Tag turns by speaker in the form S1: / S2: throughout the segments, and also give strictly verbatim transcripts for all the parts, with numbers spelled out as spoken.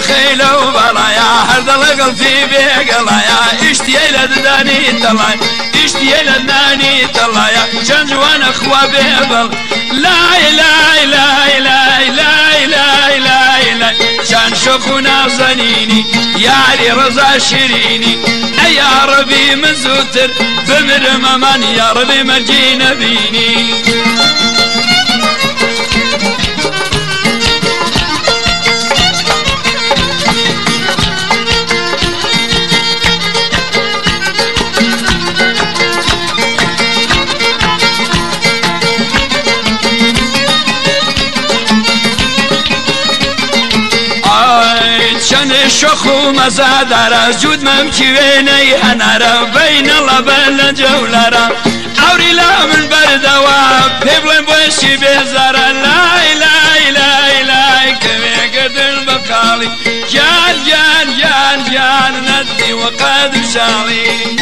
S1: خيله وبلايا هرد القلبي بقلايا اشتي لداني طلايا اشتي لداني طلايا كان جوان اخوة بيبل لا لا لا لا لا لا لا لا كان شخونا زنيني ياري رضا شيريني يا ربي من زوتر بمر ممان يا ربي مرجي نبيني شن شخو مزادارا جود ممكيني هنارا بين لبن جولارا عوري لا من بردوا بيبلن بوشي بزارا لا لا لا لا كمي قدر بقالي جان جان جان جان ندي وقد شالي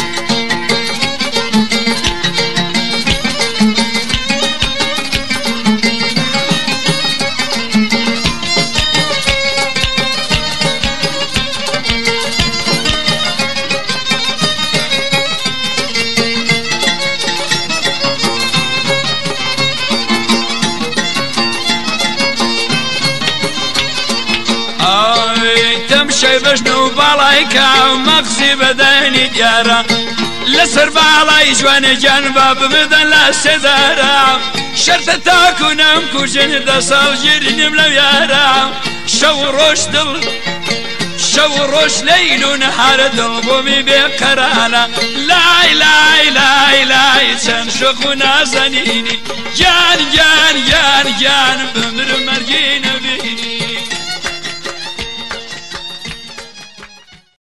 S1: تمشي بشنو بالايكا ومغزي بدني ديارا لسر بالاي جوان جنبا بمدن لا سدارا شرط تاكونم كوجن دسال جيرنم لو يارا شو روش دل شو روش ليل ونهار دل بومي بقرانا لا لا لا لا تنشخنا زنيني جان جان جان جان بمرم